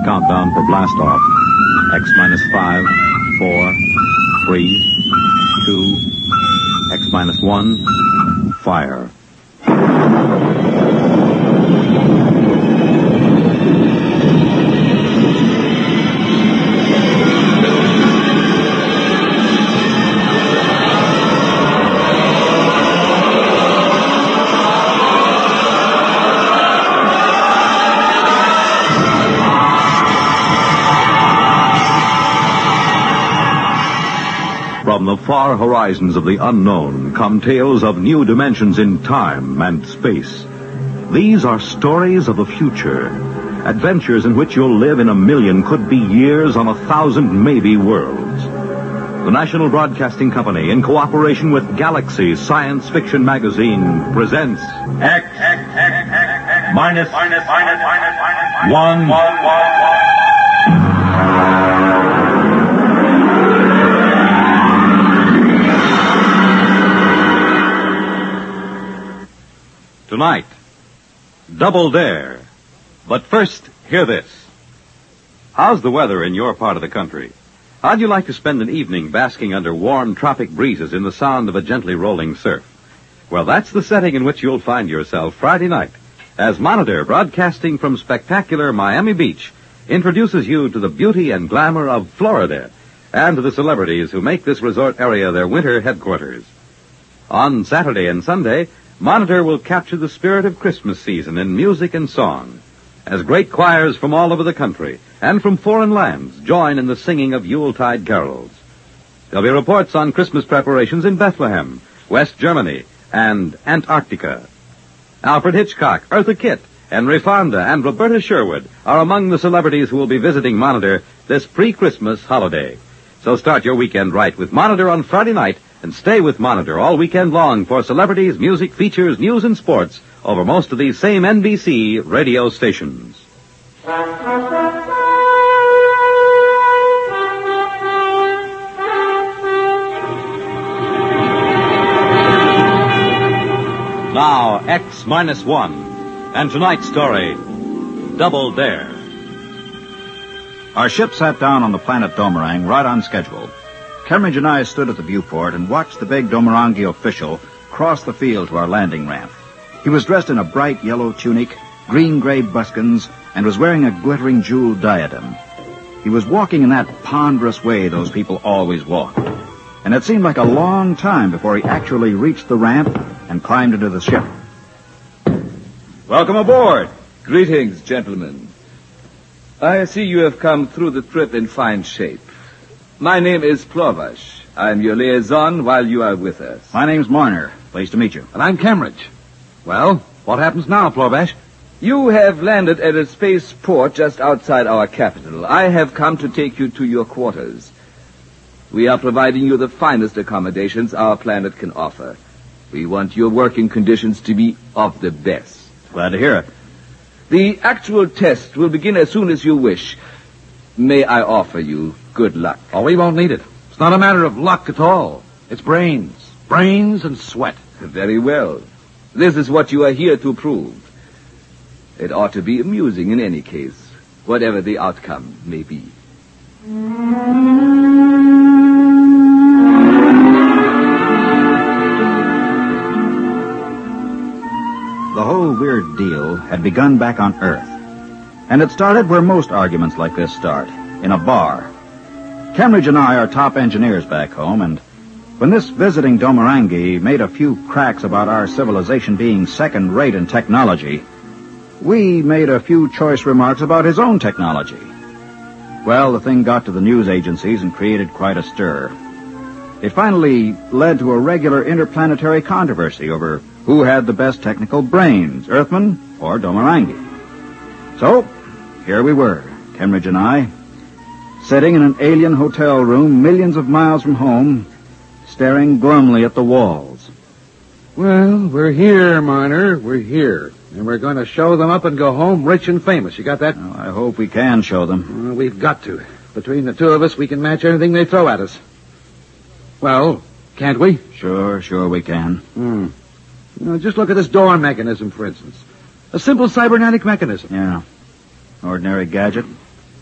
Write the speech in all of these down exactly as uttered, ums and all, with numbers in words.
countdown for blast off. X minus five, four, three, two, X minus one, fire. From the far horizons of the unknown come tales of new dimensions in time and space. These are stories of the future, adventures in which you'll live in a million, could be years, on a thousand, maybe worlds. The National Broadcasting Company, in cooperation with Galaxy Science Fiction Magazine, presents X, X, X, X, X minus, minus, minus, minus, minus, one, one, one, one. Tonight, Double Dare. But first, hear this. How's the weather in your part of the country? How'd you like to spend an evening basking under warm tropic breezes in the sound of a gently rolling surf? Well, that's the setting in which you'll find yourself Friday night, as Monitor, broadcasting from spectacular Miami Beach, introduces you to the beauty and glamour of Florida and to the celebrities who make this resort area their winter headquarters. On Saturday and Sunday, Monitor will capture the spirit of Christmas season in music and song, as great choirs from all over the country and from foreign lands join in the singing of Yuletide carols. There'll be reports on Christmas preparations in Bethlehem, West Germany, and Antarctica. Alfred Hitchcock, Eartha Kitt, Henry Fonda, and Roberta Sherwood are among the celebrities who will be visiting Monitor this pre-Christmas holiday. So start your weekend right with Monitor on Friday night, and stay with Monitor all weekend long for celebrities, music, features, news, and sports over most of these same N B C radio stations. Now, X minus one, and tonight's story, Double Dare. Our ship sat down on the planet Domerang right on schedule. Kemmeridge and I stood at the viewport and watched the big Domerangi official cross the field to our landing ramp. He was dressed in a bright yellow tunic, green-gray buskins, and was wearing a glittering jeweled diadem. He was walking in that ponderous way those people always walk. And it seemed like a long time before he actually reached the ramp and climbed into the ship. Welcome aboard. Greetings, gentlemen. I see you have come through the trip in fine shape. My name is Plovash. I'm your liaison while you are with us. My name's Marner. Pleased to meet you. And I'm Kemmeridge. Well, what happens now, Plovash? You have landed at a space port just outside our capital. I have come to take you to your quarters. We are providing you the finest accommodations our planet can offer. We want your working conditions to be of the best. Glad to hear it. The actual test will begin as soon as you wish. May I offer you good luck? Oh, we won't need it. It's not a matter of luck at all. It's brains. Brains and sweat. Very well. This is what you are here to prove. It ought to be amusing in any case, whatever the outcome may be. The whole weird deal had begun back on Earth. And it started where most arguments like this start, in a bar. Kemmeridge and I are top engineers back home, and when this visiting Domerangi made a few cracks about our civilization being second-rate in technology, we made a few choice remarks about his own technology. Well, the thing got to the news agencies and created quite a stir. It finally led to a regular interplanetary controversy over who had the best technical brains, Earthman or Domerangi. So, here we were, Kemmeridge and I, sitting in an alien hotel room millions of miles from home, staring glumly at the walls. Well, we're here, Marner. We're here. And we're going to show them up and go home rich and famous. You got that? Well, I hope we can show them. Well, we've got to. Between the two of us, we can match anything they throw at us. Well, can't we? Sure, sure we can. Hmm. You know, just look at this door mechanism, for instance. A simple cybernetic mechanism. Yeah. Ordinary gadget.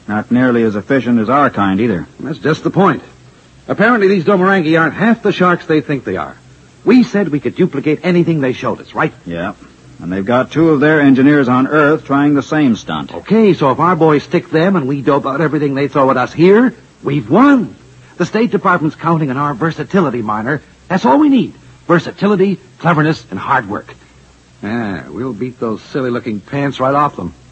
Not nearly as efficient as our kind, either. That's just the point. Apparently these Domorangi aren't half the sharks they think they are. We said we could duplicate anything they showed us, right? Yeah. And they've got two of their engineers on Earth trying the same stunt. Okay, so if our boys stick them and we dope out everything they throw at us here, we've won. The State Department's counting on our versatility, Miner. That's all we need. Versatility, cleverness, and hard work. Yeah, we'll beat those silly-looking pants right off them.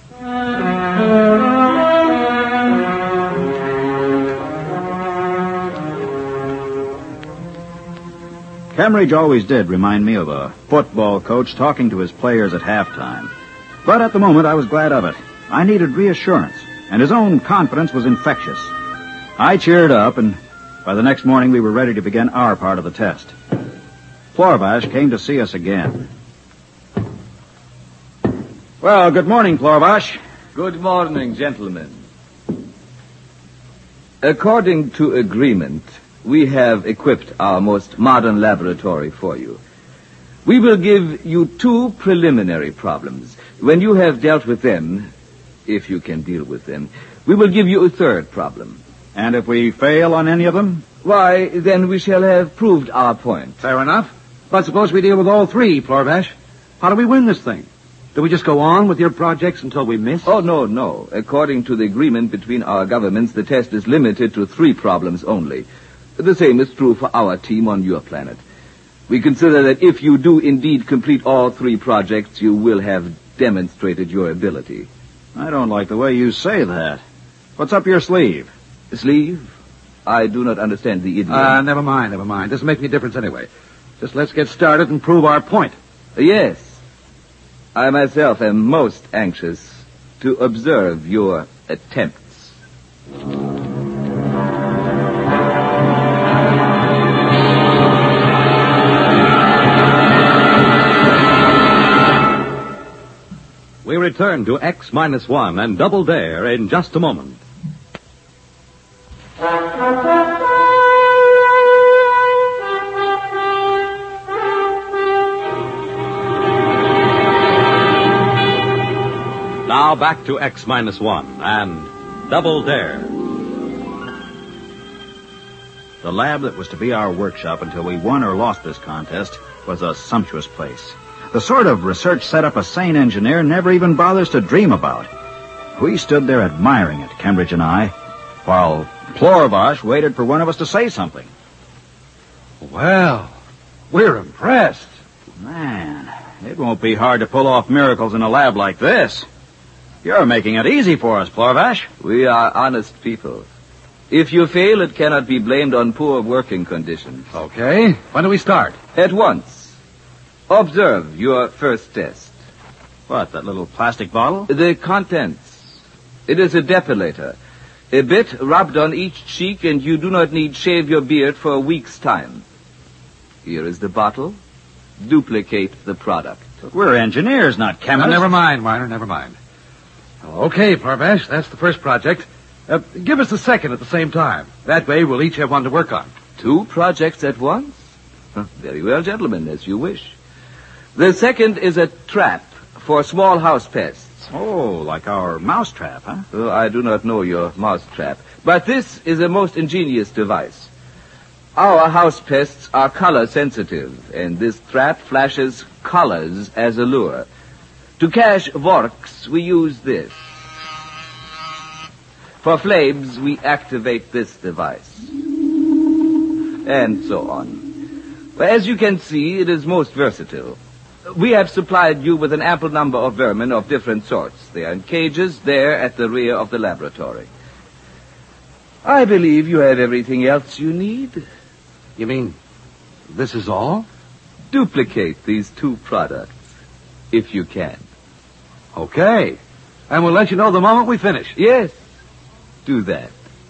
Cambridge always did remind me of a football coach talking to his players at halftime. But at the moment, I was glad of it. I needed reassurance, and his own confidence was infectious. I cheered up, and by the next morning, we were ready to begin our part of the test. Plorvash came to see us again. Well, good morning, Plorvash. Good morning, gentlemen. According to agreement, we have equipped our most modern laboratory for you. We will give you two preliminary problems. When you have dealt with them, if you can deal with them, we will give you a third problem. And if we fail on any of them? Why, then we shall have proved our point. Fair enough. But suppose we deal with all three, Plorvash. How do we win this thing? Do we just go on with your projects until we miss? Oh, no, no. According to the agreement between our governments, the test is limited to three problems only. The same is true for our team on your planet. We consider that if you do indeed complete all three projects, you will have demonstrated your ability. I don't like the way you say that. What's up your sleeve? Sleeve? I do not understand the idiom. Uh, never mind, never mind. Doesn't make any difference anyway. Just let's get started and prove our point. Yes. I myself am most anxious to observe your attempts. We return to X minus one and Double Dare in just a moment. Now back to X minus one and Double Dare. The lab that was to be our workshop until we won or lost this contest was a sumptuous place. The sort of research setup a sane engineer never even bothers to dream about. We stood there admiring it, Cambridge and I, while Plorvash waited for one of us to say something. Well, we're impressed. Man, it won't be hard to pull off miracles in a lab like this. You're making it easy for us, Plorvash. We are honest people. If you fail, it cannot be blamed on poor working conditions. Okay. When do we start? At once. Observe your first test. What, that little plastic bottle? The contents. It is a depilator. A bit rubbed on each cheek, and you do not need shave your beard for a week's time. Here is the bottle. Duplicate the product. But we're engineers, not chemists. Uh, never mind, Miner, never mind. Okay, Plorvash, that's the first project. Uh, give us the second at the same time. That way we'll each have one to work on. Two projects at once? Huh, very well, gentlemen, as you wish. The second is a trap for small house pests. Oh, like our mouse trap, huh? Oh, I do not know your mouse trap, but this is a most ingenious device. Our house pests are color sensitive, and this trap flashes colors as a lure. To catch vorks, we use this. For flames, we activate this device. And so on. Well, as you can see, it is most versatile. We have supplied you with an ample number of vermin of different sorts. They are in cages there at the rear of the laboratory. I believe you have everything else you need. You mean this is all? Duplicate these two products, if you can. Okay. And we'll let you know the moment we finish. Yes, do that.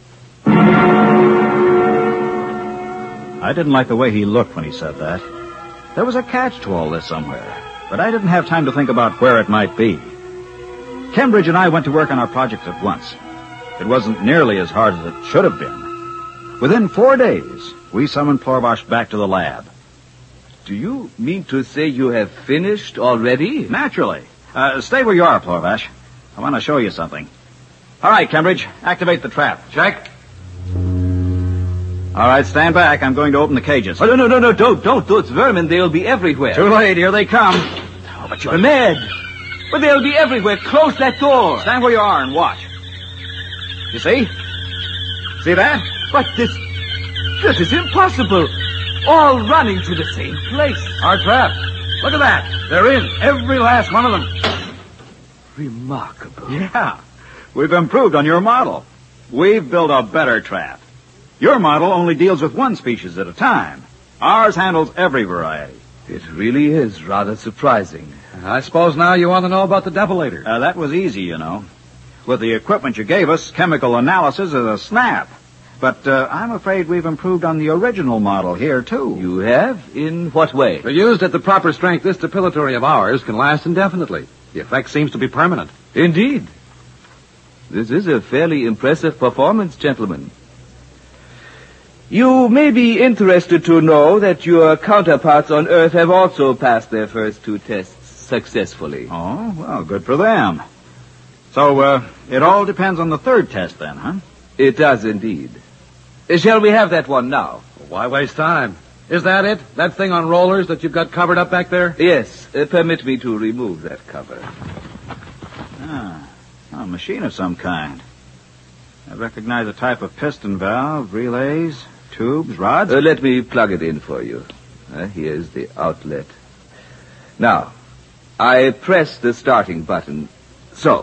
I didn't like the way he looked when he said that. There was a catch to all this somewhere, but I didn't have time to think about where it might be. Cambridge and I went to work on our projects at once. It wasn't nearly as hard as it should have been. Within four days, we summoned Plorvash back to the lab. Do you mean to say you have finished already? Naturally. Uh, stay where you are, Plorvash. I want to show you something. All right, Cambridge, activate the trap. Check. All right, stand back. I'm going to open the cages. Oh, no, no, no, no, don't, don't. Those vermin, they'll be everywhere. Too late. Here they come. Oh, but you're mad. But they'll be everywhere. Close that door. Stand where you are and watch. You see? See that? But this... This is impossible. All running to the same place. Our trap. Look at that. They're in. Every last one of them. Remarkable. Yeah. We've improved on your model. We've built a better trap. Your model only deals with one species at a time. Ours handles every variety. It really is rather surprising. I suppose now you want to know about the depilator. Uh, that was easy, you know. With the equipment you gave us, chemical analysis is a snap. But uh, I'm afraid we've improved on the original model here, too. You have? In what way? If used at the proper strength, this depilatory of ours can last indefinitely. The effect seems to be permanent. Indeed. This is a fairly impressive performance, gentlemen. You may be interested to know that your counterparts on Earth have also passed their first two tests successfully. Oh, well, good for them. So, uh, it all depends on the third test then, huh? It does indeed. Uh, Shall we have that one now? Why waste time? Is that it? That thing on rollers that you've got covered up back there? Yes. Uh, permit me to remove that cover. Ah, a machine of some kind. I recognize a type of piston valve, relays, tubes, rods. Uh, let me plug it in for you. Uh, here's the outlet. Now, I press the starting button. So.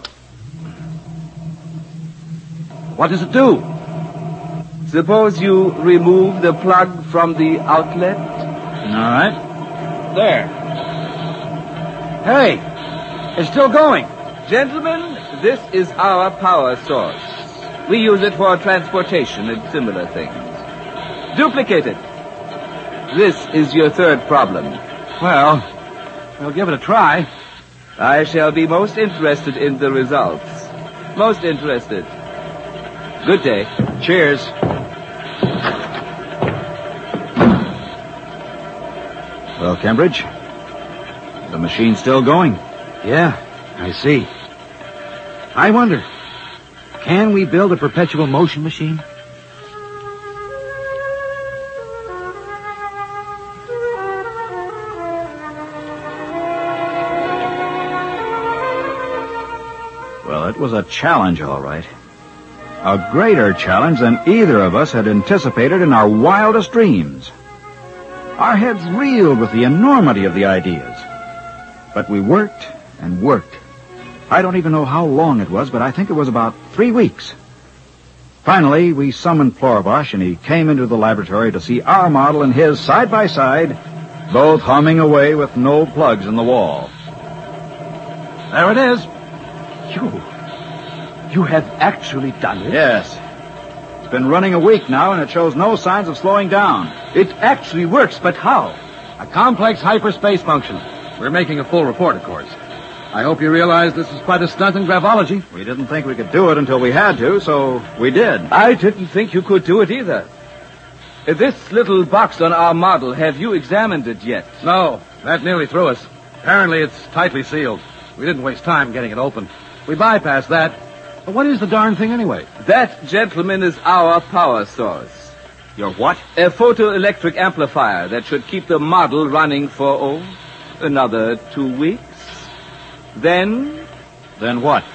What does it do? Suppose you remove the plug from the outlet. All right. There. Hey, it's still going. Gentlemen, this is our power source. We use it for transportation and similar things. Duplicate it. This is your third problem. Well, we'll give it a try. I shall be most interested in the results. Most interested. Good day. Cheers. Well, Cambridge, the machine's still going. Yeah, I see. I wonder, can we build a perpetual motion machine? Well, it was a challenge, all right. A greater challenge than either of us had anticipated in our wildest dreams. Our heads reeled with the enormity of the ideas. But we worked and worked. I don't even know how long it was, but I think it was about three weeks. Finally, we summoned Plorbosh, and he came into the laboratory to see our model and his side by side, both humming away with no plugs in the wall. There it is. You... You have actually done it? Yes. It's been running a week now, and it shows no signs of slowing down. It actually works, but how? A complex hyperspace function. We're making a full report, of course. I hope you realize this is quite a stunt in gravology. We didn't think we could do it until we had to, so we did. I didn't think you could do it either. Uh, This little box on our model, have you examined it yet? No, that nearly threw us. Apparently it's tightly sealed. We didn't waste time getting it open. We bypassed that. But what is the darn thing anyway? That, gentlemen, is our power source. Your what? A photoelectric amplifier that should keep the model running for, oh, another two weeks. Then, Then what?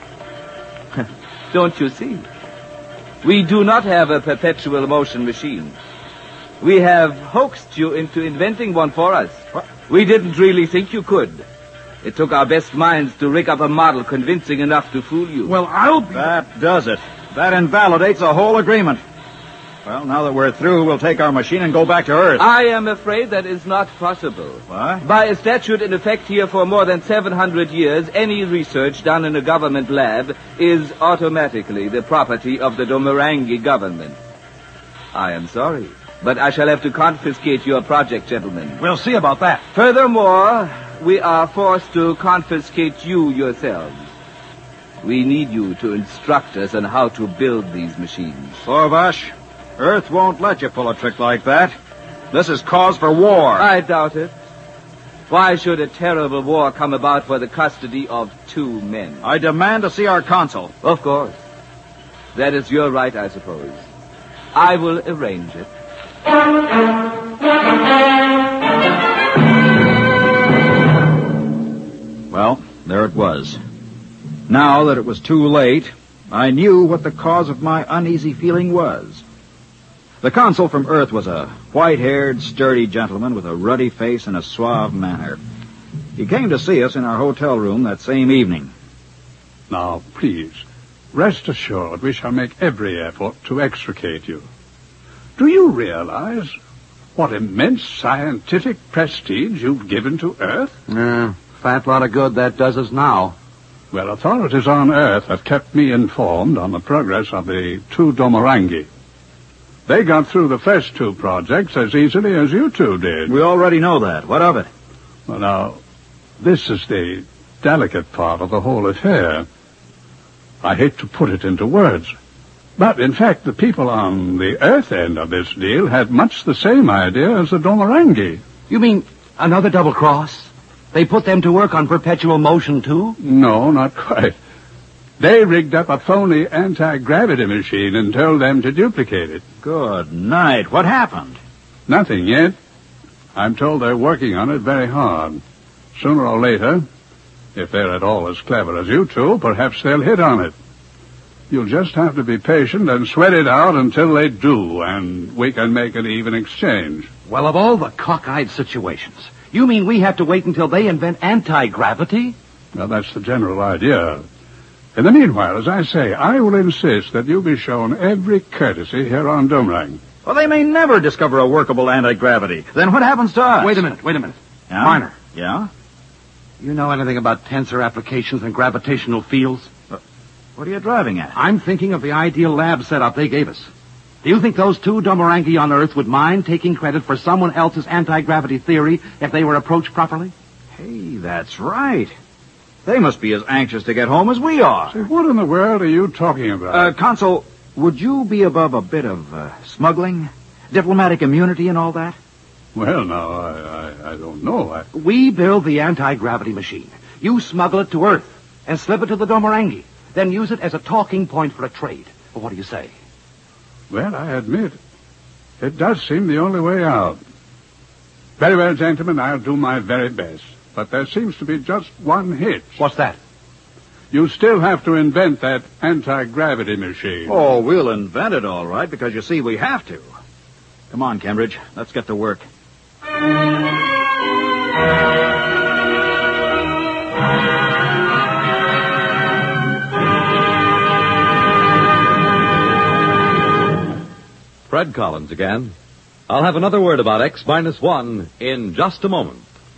don't you see? We do not have a perpetual motion machine. We have hoaxed you into inventing one for us. What? We didn't really think you could. It took our best minds to rig up a model convincing enough to fool you. Well, I'll be... That does it. That invalidates the whole agreement. Well, now that we're through, we'll take our machine and go back to Earth. I am afraid that is not possible. What? By a statute in effect here for more than seven hundred years, any research done in a government lab is automatically the property of the Domerangi government. I am sorry, but I shall have to confiscate your project, gentlemen. We'll see about that. Furthermore, we are forced to confiscate you yourselves. We need you to instruct us on how to build these machines. Plorbosh, Earth won't let you pull a trick like that. This is cause for war. I doubt it. Why should a terrible war come about for the custody of two men? I demand to see our consul. Of course. That is your right, I suppose. I will arrange it. Well, there it was. Now that it was too late, I knew what the cause of my uneasy feeling was. The consul from Earth was a white-haired, sturdy gentleman with a ruddy face and a suave manner. He came to see us in our hotel room that same evening. Now, please, rest assured we shall make every effort to extricate you. Do you realize what immense scientific prestige you've given to Earth? Yeah, fat lot of good that does us now. Well, authorities on Earth have kept me informed on the progress of the two Domorangi. They got through the first two projects as easily as you two did. We already know that. What of it? Well, now, this is the delicate part of the whole affair. I hate to put it into words, but in fact the people on the Earth end of this deal had much the same idea as the Domorangi. You mean another double cross? They put them to work on perpetual motion, too? No, not quite. They rigged up a phony anti-gravity machine and told them to duplicate it. Good night. What happened? Nothing yet. I'm told they're working on it very hard. Sooner or later, if they're at all as clever as you two, perhaps they'll hit on it. You'll just have to be patient and sweat it out until they do, and we can make an even exchange. Well, of all the cockeyed situations, you mean we have to wait until they invent anti-gravity? Well, that's the general idea. In the meanwhile, as I say, I will insist that you be shown every courtesy here on Domrang. Well, they may never discover a workable anti-gravity. Then what happens to us? Wait a minute, wait a minute. Yeah? Miner, Yeah? you know anything about tensor applications and gravitational fields? What are you driving at? I'm thinking of the ideal lab setup they gave us. Do you think those two Domorangi on Earth would mind taking credit for someone else's anti-gravity theory if they were approached properly? Hey, that's right. They must be as anxious to get home as we are. Say, what in the world are you talking about? Uh, Consul, would you be above a bit of uh, smuggling, diplomatic immunity and all that? Well, no, I, I, I don't know. I... We build the anti-gravity machine. You smuggle it to Earth and slip it to the Domorangi. Then use it as a talking point for a trade. Well, what do you say? Well, I admit, it does seem the only way out. Very well, gentlemen, I'll do my very best. But there seems to be just one hitch. What's that? You still have to invent that anti-gravity machine. Oh, we'll invent it all right, because you see, we have to. Come on, Cambridge. Let's get to work. Fred Collins again. I'll have another word about X minus one in just a moment.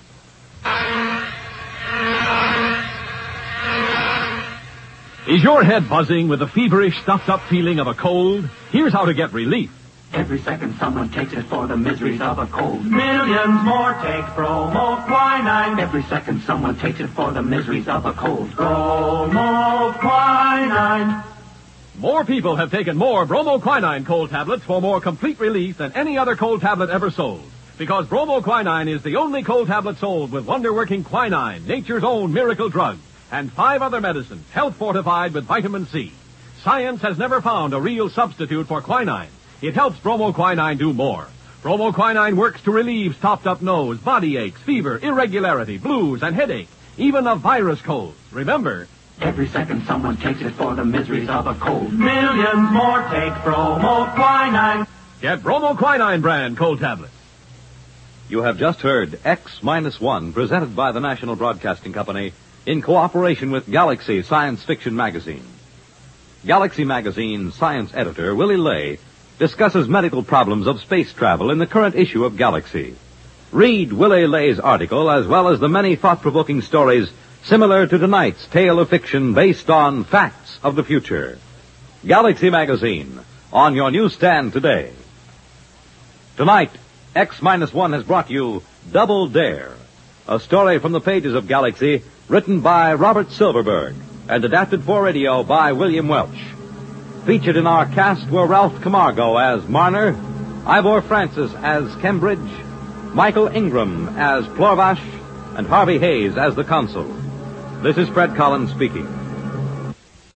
Is your head buzzing with the feverish, stuffed-up feeling of a cold? Here's how to get relief. Every second someone takes it for the miseries of a cold. Millions more take Bromo Quinine. Every second someone takes it for the miseries of a cold. Bromo Quinine. More people have taken more bromoquinine cold tablets for more complete relief than any other cold tablet ever sold. Because bromoquinine is the only cold tablet sold with wonder-working quinine, nature's own miracle drug, and five other medicines, health fortified with vitamin C. Science has never found a real substitute for quinine. It helps bromoquinine do more. Bromoquinine works to relieve stopped-up nose, body aches, fever, irregularity, blues, and headache, even of virus colds. Remember, every second someone takes it for the miseries of a cold. Millions more take Bromo Quinine. Get bromoquinine brand cold tablets. You have just heard X minus one, presented by the National Broadcasting Company in cooperation with Galaxy Science Fiction Magazine. Galaxy Magazine's science editor, Willie Lay, discusses medical problems of space travel in the current issue of Galaxy. Read Willie Lay's article as well as the many thought-provoking stories similar to tonight's tale of fiction based on facts of the future. Galaxy Magazine, on your newsstand today. Tonight, X minus one has brought you Double Dare, a story from the pages of Galaxy, written by Robert Silverberg and adapted for radio by William Welch. Featured in our cast were Ralph Camargo as Marner, Ivor Francis as Cambridge, Michael Ingram as Plorvash, and Harvey Hayes as the Consul. This is Fred Collins speaking.